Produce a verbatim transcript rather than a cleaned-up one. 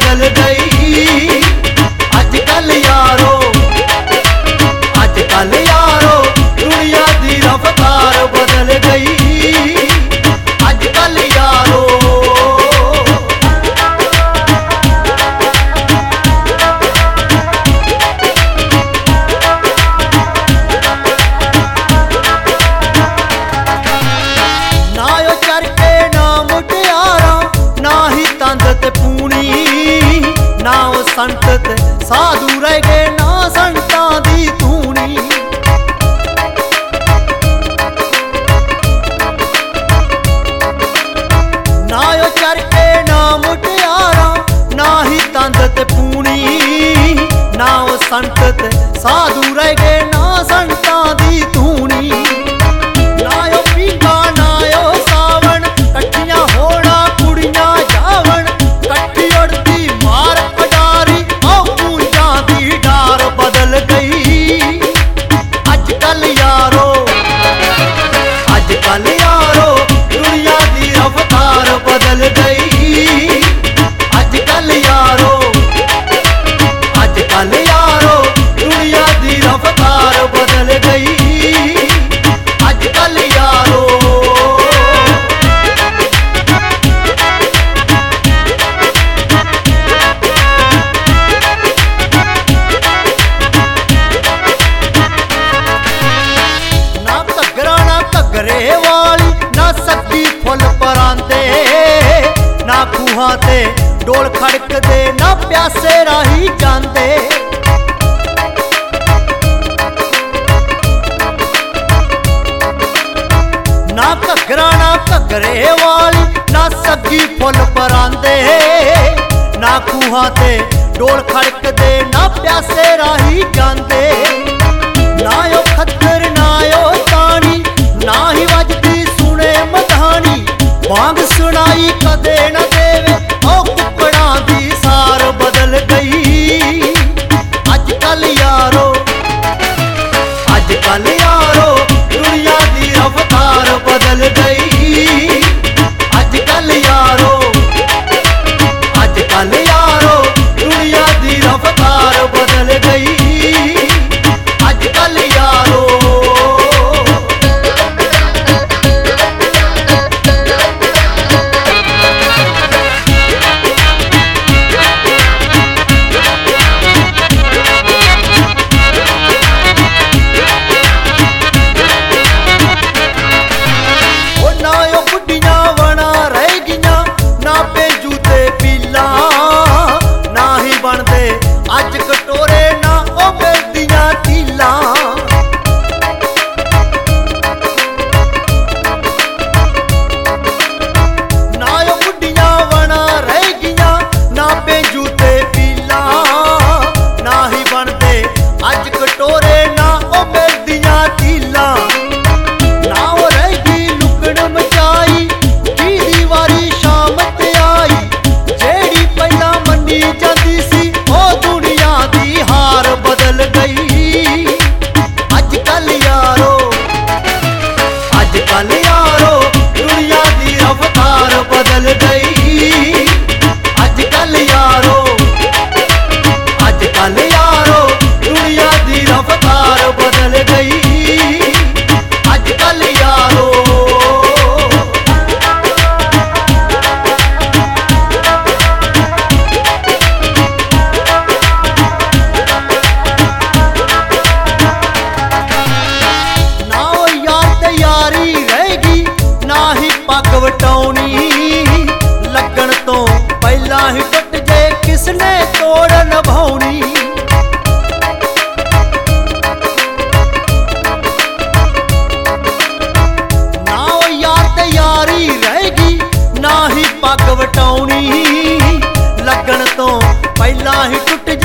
बदल गई। अजकल यारो अजकल यारो दुनिया दी रफ्तार बदल गई। अजकल यारो ना वो संत ते साधु रह गए ना संतां दी धूनी। ना यो चरके ना मुटियारा ना ही तंद ते पूनी। ना वो संत ते साधु रह गए ना संतां दी धूनी। ना यो पींगा ना यो सावन कट्ठियां होना कुड़ियां जावन। कट्ठी उड़ती मार पटारी ओ पूंजा दी डार बदल गई। अजकल यारो अजकल यारो दुनिया दी रफ्तार बदल गई। अजकल यारो अजकल यारो दुनिया दी रफ्तार बदल गई। अजकल यारो घरे वाली ना सब्जी फुल परांदे। ना खूहां ते डोल खड़कदे ना प्यासे राही जांदे। ना घगरा ना घगरे वाली ना सब्जी फुल परांदे। ना खूहां ते डोल खड़कदे ना प्यासे राही जांदे। ना यो खत्तर ना यो तानी ना ही वजदी सुने मधानी। मांग सुनाई कदे न देवे ओ कुकड़ा दी सार बदल गई। अजकल यारो अजकल यारो दुनिया दी रफ्तार बदल गई। अजकल यारो अजकल यारो दुनिया दी रफ्तार बदल गई। अजकल यारो अज कटोरे ना ओ मिलदियां ढीलां। ना ओ बुढ़ियां वणा रह गियां ना पेंजू ते पीला। ना ही बनदे अज कटोरे ना ओ मिलदियां ढीलां। ना ओ रह गई लुकड़ मचाई की दीवारी शाम ते आई। जेड़ी पहला मन्नी जांदी सी ओ दुनिया दी हार बदल गई। अजकल यारो अजकल यारो दुनिया दी रफ्तार बदल गई। अजकल यारो अजकल यारो दुनिया दी रफ्तार बदल गई। अजकल यारो पग वटाउनी। लगन तो पहला ही टुट जे किसने तोड़ निभाउनी। ना ओ यार ते यारी रहेगी ना ही पग वटाउनी। लगन तो पहला ही टुट